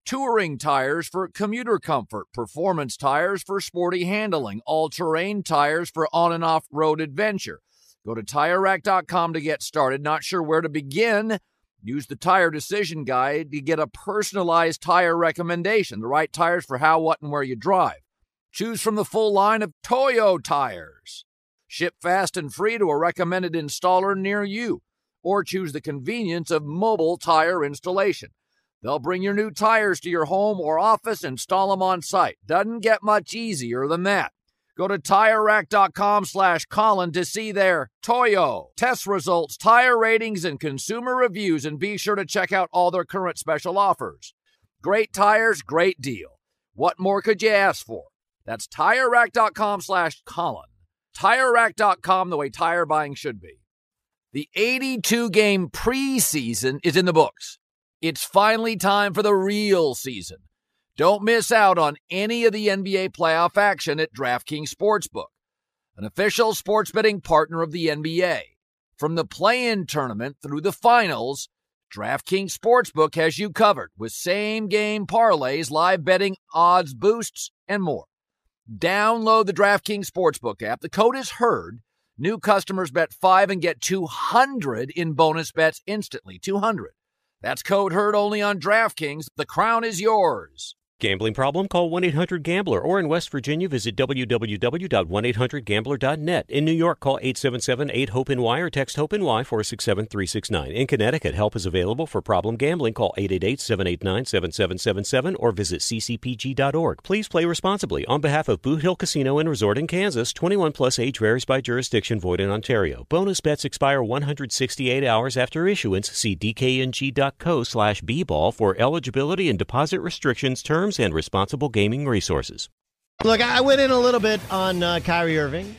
Speaker 4: touring tires for commuter comfort, performance tires for sporty handling, all-terrain tires for on- and off-road adventure. Go to Tire Rack dot com to get started. Not sure where to begin? Use the Tire Decision Guide to get a personalized tire recommendation, the right tires for how, what, and where you drive. Choose from the full line of Toyo tires. Ship fast and free to a recommended installer near you. Or choose the convenience of mobile tire installation. They'll bring your new tires to your home or office and install them on site. Doesn't get much easier than that. Go to Tire Rack dot com slash Colin to see their Toyo test results, tire ratings, and consumer reviews, and be sure to check out all their current special offers. Great tires, great deal. What more could you ask for? That's Tire Rack dot com slash Colin. Tire Rack dot com, the way tire buying should be. The eighty-two game preseason is in the books. It's finally time for the real season. Don't miss out on any of the N B A playoff action at DraftKings Sportsbook, an official sports betting partner of the N B A. From the play-in tournament through the finals, DraftKings Sportsbook has you covered with same-game parlays, live betting, odds boosts, and more. Download the DraftKings Sportsbook app. The code is HEARD. New customers bet five and get two hundred in bonus bets instantly. two hundred. That's code HEARD only on DraftKings. The crown is yours.
Speaker 1: Gambling problem? Call one eight hundred gambler, or in West Virginia, visit w w w dot one eight hundred gambler dot net. In New York, call eight seven seven eight hope N Y or text HOPE-NY four six seven three six nine. In Connecticut, help is available for problem gambling. Call eight eight eight seven eight nine seven seven seven seven or visit c c p g dot org. Please play responsibly. On behalf of Boot Hill Casino and Resort in Kansas, twenty-one plus age varies by jurisdiction, void in Ontario. Bonus bets expire one hundred sixty-eight hours after issuance. See d k n g dot co slash b ball for eligibility and deposit restrictions, terms, and responsible gaming resources.
Speaker 7: Look, I went in a little bit on uh, Kyrie Irving,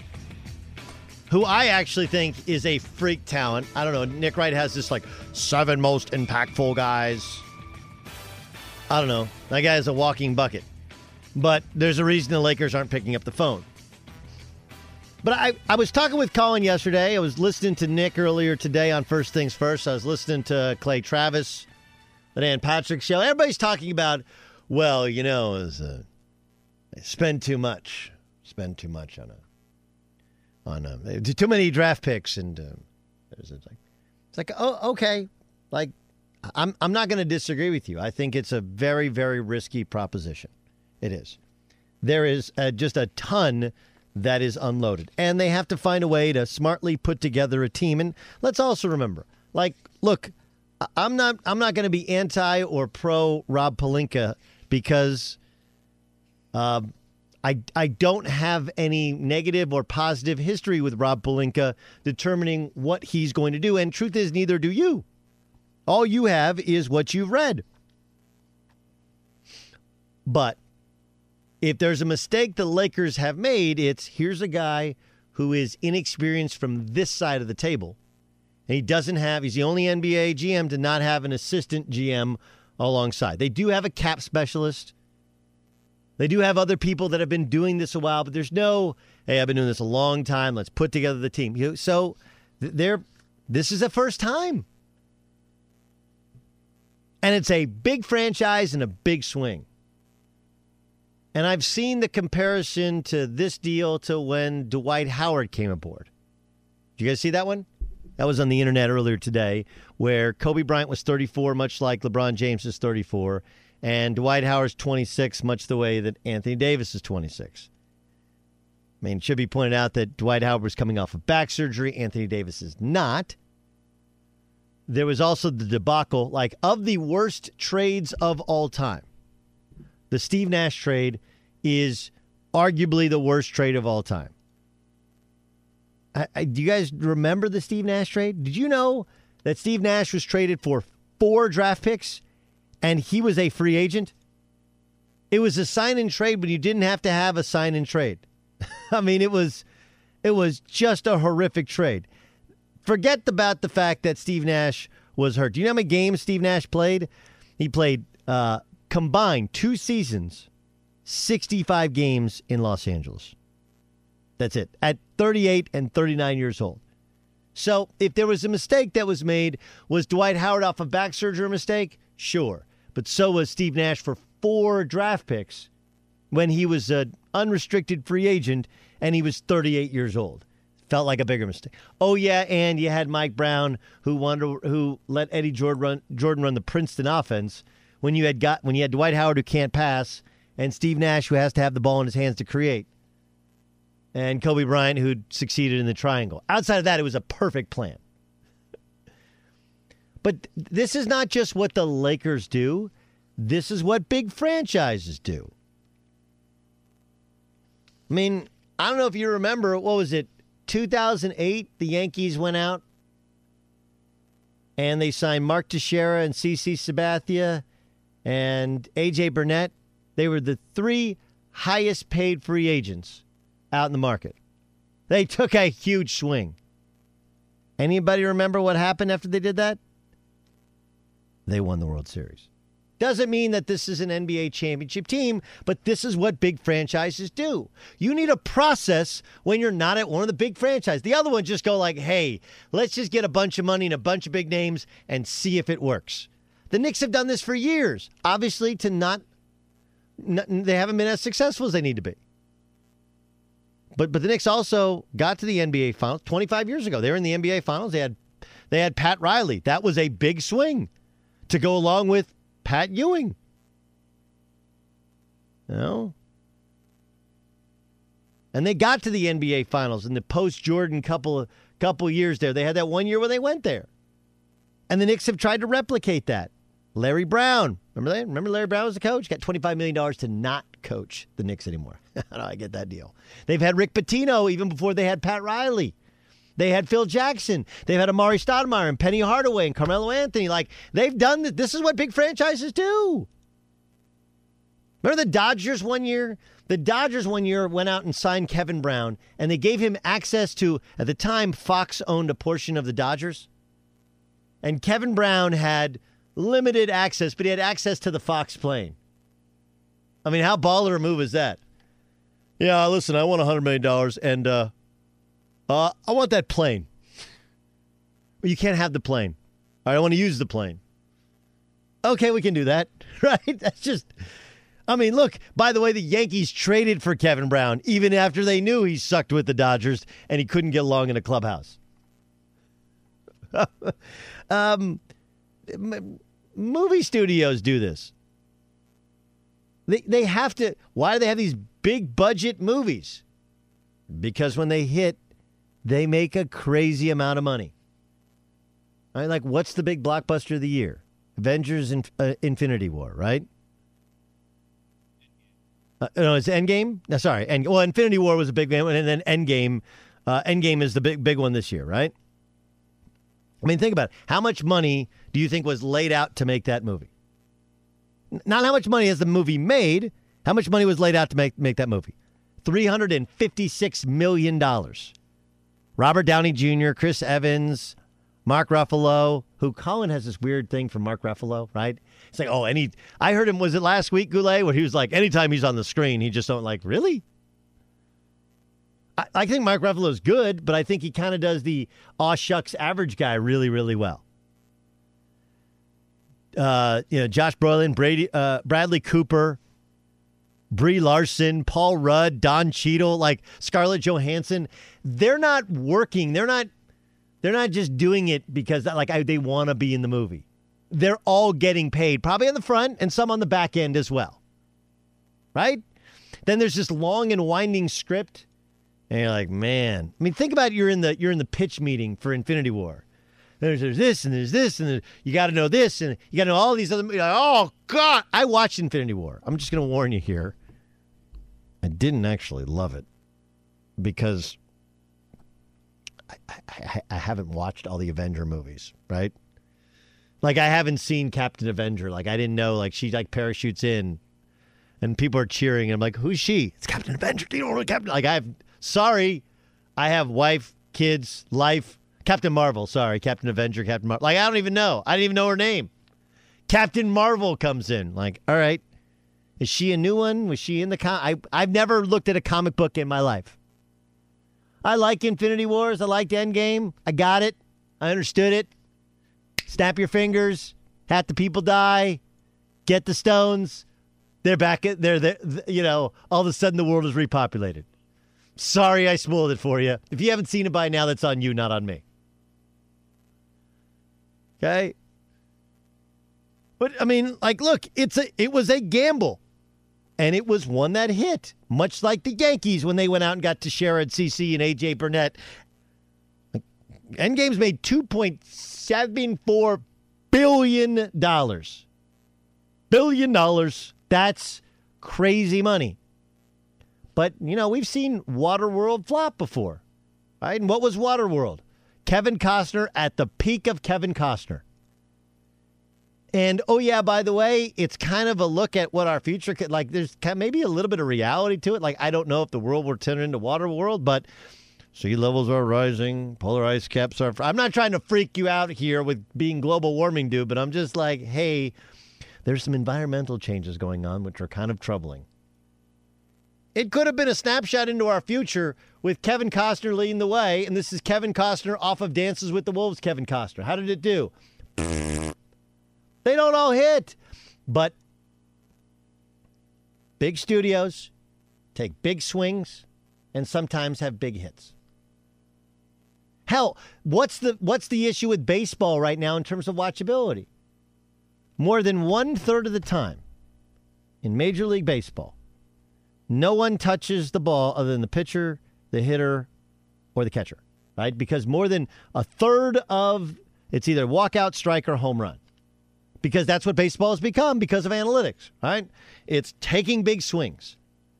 Speaker 7: who I actually think is a freak talent. I don't know. Nick Wright has this, like, seven most impactful guys. I don't know. That guy is a walking bucket. But there's a reason the Lakers aren't picking up the phone. But I, I was talking with Colin yesterday. I was listening to Nick earlier today on First Things First. I was listening to Clay Travis, the Dan Patrick Show. Everybody's talking about, well, you know, is uh, spend too much, spend too much on a, on a, too many draft picks, and uh, it's like, it's like, oh, okay, like, I'm I'm not going to disagree with you. I think it's a very, very risky proposition. It is. There is uh, just a ton that is unloaded, and they have to find a way to smartly put together a team. And let's also remember, like, look, I'm not I'm not going to be anti or pro Rob Pelinka, because uh, I, I don't have any negative or positive history with Rob Pelinka determining what he's going to do. And truth is, neither do you. All you have is what you've read. But if there's a mistake the Lakers have made, it's here's a guy who is inexperienced from this side of the table. And he doesn't have, he's the only N B A G M to not have an assistant G M alongside. They do have a cap specialist. They do have other people that have been doing this a while, but there's no, hey, I've been doing this a long time. Let's put together the team. You, so they're, this is a first time. And it's a big franchise and a big swing. And I've seen the comparison to this deal to when Dwight Howard came aboard. Did you guys see that one? That was on the internet earlier today, where Kobe Bryant was thirty-four, much like LeBron James is thirty-four, and Dwight Howard's twenty-six, much the way that Anthony Davis is twenty-six. I mean, it should be pointed out that Dwight Howard was coming off of back surgery. Anthony Davis is not. There was also the debacle, like, of the worst trades of all time. The Steve Nash trade is arguably the worst trade of all time. I, I, do you guys remember the Steve Nash trade? Did you know that Steve Nash was traded for four draft picks and he was a free agent? It was a sign-in trade, but you didn't have to have a sign-in trade. I mean, it was it was just a horrific trade. Forget about the fact that Steve Nash was hurt. Do you know how many games Steve Nash played? He played uh, combined two seasons, sixty-five games in Los Angeles. That's it. At thirty-eight and thirty-nine years old. So if there was a mistake that was made, was Dwight Howard off of back surgery a mistake? Sure. but so was Steve Nash for four draft picks when he was an unrestricted free agent and he was thirty-eight years old. Felt like a bigger mistake. Oh, yeah, and you had Mike Brown who wanted, who let Eddie Jordan run, Jordan run the Princeton offense when you had got when you had Dwight Howard who can't pass and Steve Nash who has to have the ball in his hands to create. And Kobe Bryant, who succeeded in the triangle. Outside of that, it was a perfect plan. But this is not just what the Lakers do. This is what big franchises do. I mean, I don't know if you remember, what was it, two thousand eight, the Yankees went out and they signed Mark Teixeira and CeCe Sabathia and A J Burnett. They were the three highest paid free agents out in the market. They took a huge swing. Anybody remember what happened after they did that? They won the World Series. Doesn't mean that this is an N B A championship team, but this is what big franchises do. You need a process when you're not at one of the big franchises. The other ones just go like, hey, let's just get a bunch of money and a bunch of big names and see if it works. The Knicks have done this for years. Obviously, to not, not they haven't been as successful as they need to be. But but the Knicks also got to the N B A Finals twenty-five years ago. They were in the N B A Finals. They had they had Pat Riley. That was a big swing to go along with Pat Ewing. You know? And they got to the N B A Finals in the post-Jordan couple couple years there. They had that one year where they went there. And the Knicks have tried to replicate that. Larry Brown. Remember that? Remember Larry Brown was the coach? Got twenty-five million dollars to not coach the Knicks anymore. I get that deal. They've had Rick Pitino even before they had Pat Riley. They had Phil Jackson. They've had Amari Stoudemire and Penny Hardaway and Carmelo Anthony. Like, they've done this. This is what big franchises do. Remember the Dodgers one year? The Dodgers one year went out and signed Kevin Brown, and they gave him access to, at the time, Fox owned a portion of the Dodgers. And Kevin Brown had limited access, but he had access to the Fox plane. I mean, how baller a move is that? Yeah, listen, I want one hundred million dollars, and uh, uh, I want that plane. Well, you can't have the plane. All right, I want to use the plane. Okay, we can do that, right? That's just, I mean, look, by the way, the Yankees traded for Kevin Brown, even after they knew he sucked with the Dodgers and he couldn't get along in a clubhouse. um, m- movie studios do this. They they have to. Why do they have these big budget movies? Because when they hit, they make a crazy amount of money. I mean, like, what's the big blockbuster of the year? Avengers in, uh, Infinity War, right? Uh, no, it's Endgame? No, sorry. End, well, Infinity War was a big one, and then Endgame. Uh, Endgame is the big big one this year, right? I mean, think about it. How much money do you think was laid out to make that movie? Not how much money has the movie made. How much money was laid out to make, make that movie? three hundred fifty-six million dollars. Robert Downey Junior, Chris Evans, Mark Ruffalo, who Colin has this weird thing for Mark Ruffalo, right? It's like, oh, any. I heard him, was it last week, Goulet, where he was like, anytime he's on the screen, he just don't like, really? I, I think Mark Ruffalo's good, but I think he kind of does the aw shucks average guy really, really well. Uh, you know, Josh Brolin, Brady, uh, Bradley Cooper, Brie Larson, Paul Rudd, Don Cheadle, like Scarlett Johansson. They're not working. They're not. They're not just doing it because like I, they want to be in the movie. They're all getting paid, probably on the front and some on the back end as well. Right? Then there's this long and winding script, and you're like, man. I mean, think about it, you're in the you're in the pitch meeting for Infinity War. There's, there's this and there's this and there's, you got to know this and you got to know all these other. Like, oh God! I watched Infinity War. I'm just going to warn you here. I didn't actually love it because I, I, I haven't watched all the Avenger movies, right? Like I haven't seen Captain Avenger. Like I didn't know. Like she like parachutes in, and people are cheering. And I'm like, who's she? It's Captain Avenger. Do you know what Captain? Like I have. Sorry, I have wife, kids, life. Captain Marvel, sorry, Captain Avenger, Captain Marvel. Like, I don't even know. I didn't even know her name. Captain Marvel comes in. Like, all right, is she a new one? Was she in the com? I, I've never looked at a comic book in my life. I like Infinity Wars. I liked Endgame. I got it. I understood it. Snap your fingers. Half the people die. Get the Stones. They're back. At, they're there. You know, all of a sudden the world is repopulated. Sorry I spoiled it for you. If you haven't seen it by now, that's on you, not on me. Okay? But, I mean, like, look, it's a it was a gamble. And it was one that hit, much like the Yankees when they went out and got Teixeira and C C and A J Burnett. Endgame's made two point seven four billion dollars. Billion dollars. That's crazy money. But, you know, we've seen Waterworld flop before. Right? And what was Waterworld? Kevin Costner at the peak of Kevin Costner. And, oh, yeah, by the way, it's kind of a look at what our future could, like, there's maybe a little bit of reality to it. Like, I don't know if the world will turn into Waterworld, but sea levels are rising, polar ice caps are, I'm not trying to freak you out here with being global warming, dude, but I'm just like, hey, there's some environmental changes going on, which are kind of troubling. It could have been a snapshot into our future with Kevin Costner leading the way, and this is Kevin Costner off of Dances with the Wolves, Kevin Costner. How did it do? They don't all hit. But big studios take big swings and sometimes have big hits. Hell, what's the what's the issue with baseball right now in terms of watchability? More than one-third of the time in Major League Baseball, no one touches the ball other than the pitcher, the hitter, or the catcher, right? Because more than a third of it's either walkout, strike, or home run. Because that's what baseball has become because of analytics, right? It's taking big swings.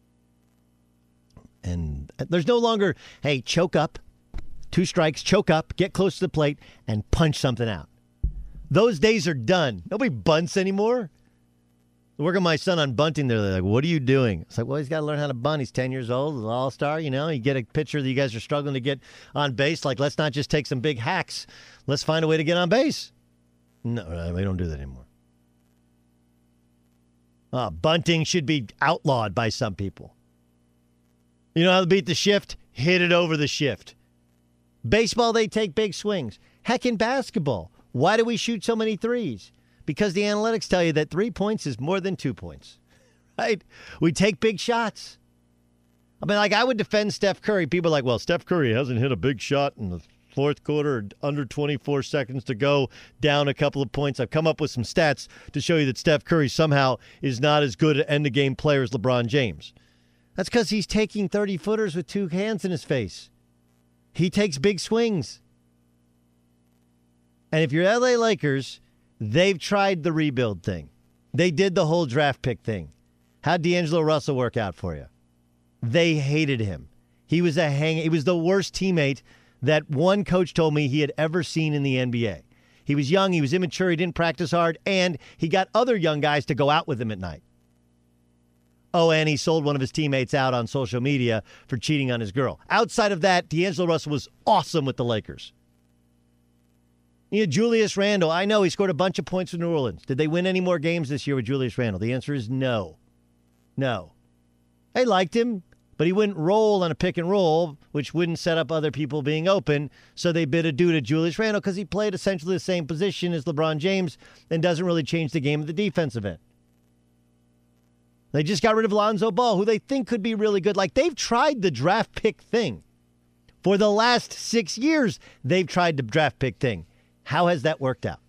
Speaker 7: And there's no longer, hey, choke up, two strikes, choke up, get close to the plate, and punch something out. Those days are done. Nobody bunts anymore. I work with my son on bunting. They're like, what are you doing? It's like, well, he's got to learn how to bunt. He's ten years old, an all-star, you know. You get a picture that you guys are struggling to get on base. Like, let's not just take some big hacks. Let's find a way to get on base. No, we don't do that anymore. Uh, bunting should be outlawed by some people. You know how to beat the shift? Hit it over the shift. Baseball, they take big swings. Heck, in basketball, why do we shoot so many threes? Because the analytics tell you that three points is more than two points. Right? We take big shots. I mean, like, I would defend Steph Curry. People are like, well, Steph Curry hasn't hit a big shot in the fourth quarter, under twenty-four seconds to go, down a couple of points. I've come up with some stats to show you that Steph Curry somehow is not as good at end-of-game player as LeBron James. That's because he's taking thirty-footers with two hands in his face. He takes big swings. And if you're L A Lakers, they've tried the rebuild thing. They did the whole draft pick thing. How'd D'Angelo Russell work out for you? They hated him. He was a hang. He was the worst teammate that one coach told me he had ever seen in the N B A. He was young, he was immature, he didn't practice hard, and he got other young guys to go out with him at night. Oh, and he sold one of his teammates out on social media for cheating on his girl. Outside of that, D'Angelo Russell was awesome with the Lakers. You know, Julius Randle, I know he scored a bunch of points with New Orleans. Did they win any more games this year with Julius Randle? The answer is no. No. They liked him, but he wouldn't roll on a pick and roll, which wouldn't set up other people being open. So they bid adieu to Julius Randle because he played essentially the same position as LeBron James and doesn't really change the game of the defensive end. They just got rid of Lonzo Ball, who they think could be really good. Like, they've tried the draft pick thing. For the last six years, they've tried the draft pick thing. How has that worked out?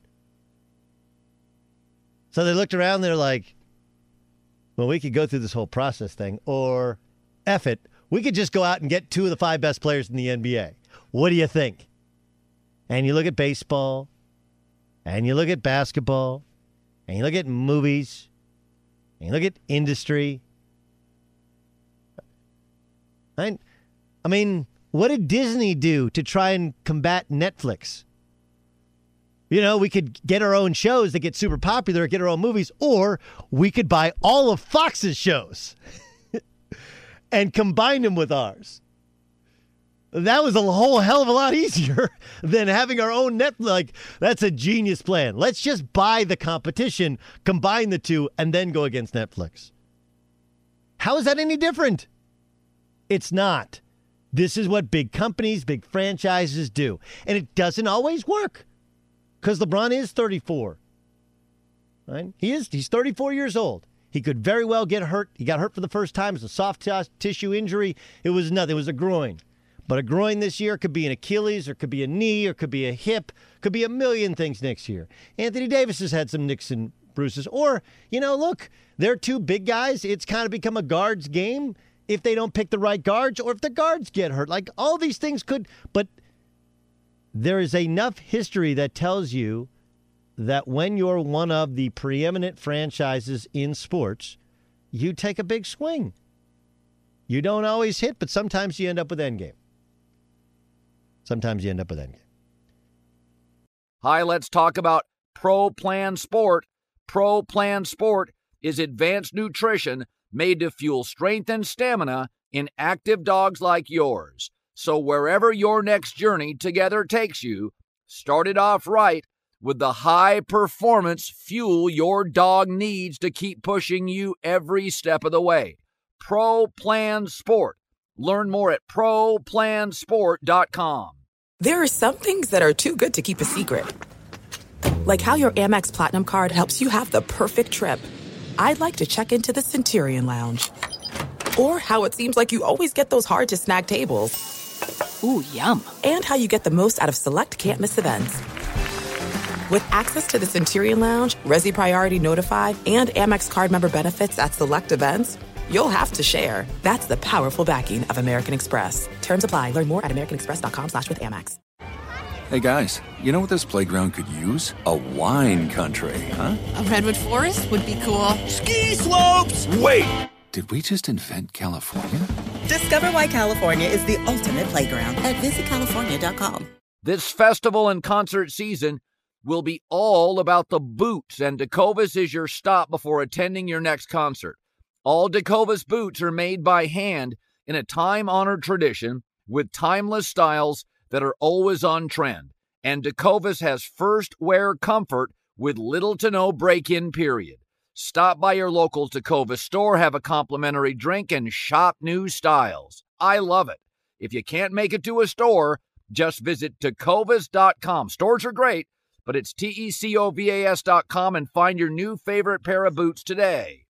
Speaker 7: So they looked around, they're like, well, we could go through this whole process thing, or F it, we could just go out and get two of the five best players in the N B A. What do you think? And you look at baseball, and you look at basketball, and you look at movies, and you look at industry. I, I mean, what did Disney do to try and combat Netflix? You know, we could get our own shows that get super popular, get our own movies, or we could buy all of Fox's shows and combine them with ours. That was a whole hell of a lot easier than having our own Netflix. Like, that's a genius plan. Let's just buy the competition, combine the two, and then go against Netflix. How is that any different? It's not. This is what big companies, big franchises do. And it doesn't always work. Because LeBron is thirty-four. right? He is. He's thirty-four years old. He could very well get hurt. He got hurt for the first time. It's a soft t- tissue injury. It was nothing. It was a groin. But a groin this year could be an Achilles, or could be a knee, or could be a hip, could be a million things next year. Anthony Davis has had some nicks and bruises. Or, you know, look, they're two big guys. It's kind of become a guards game if they don't pick the right guards, or if the guards get hurt. Like, all these things could, but there is enough history that tells you that when you're one of the preeminent franchises in sports, you take a big swing. You don't always hit, but sometimes you end up with endgame. Sometimes you end up with endgame.
Speaker 4: Hi, let's talk about Pro Plan Sport. Pro Plan Sport is advanced nutrition made to fuel strength and stamina in active dogs like yours. So wherever your next journey together takes you, start it off right with the high-performance fuel your dog needs to keep pushing you every step of the way. Pro Plan Sport. Learn more at pro plan sport dot com.
Speaker 3: There are some things that are too good to keep a secret. Like how your Amex Platinum card helps you have the perfect trip. I'd like to check into the Centurion Lounge. Or how it seems like you always get those hard-to-snag tables.
Speaker 8: Ooh, yum.
Speaker 3: And how you get the most out of select can't-miss events. With access to the Centurion Lounge, Resi Priority Notified, and Amex card member benefits at select events, you'll have to share. That's the powerful backing of American Express. Terms apply. Learn more at americanexpress.com slash with Amex.
Speaker 10: Hey, guys, you know what this playground could use? A wine country, huh?
Speaker 11: A redwood forest would be cool.
Speaker 10: Ski slopes! Wait! Did we just invent California?
Speaker 12: Discover why California is the ultimate playground at visit california dot com.
Speaker 4: This festival and concert season will be all about the boots, and Tecovas is your stop before attending your next concert. All Tecovas boots are made by hand in a time-honored tradition with timeless styles that are always on trend. And Tecovas has first wear comfort with little to no break-in period. Stop by your local Tecovas store, have a complimentary drink, and shop new styles. I love it. If you can't make it to a store, just visit tecovas dot com. Stores are great, but it's T E C O V A S dot com and find your new favorite pair of boots today.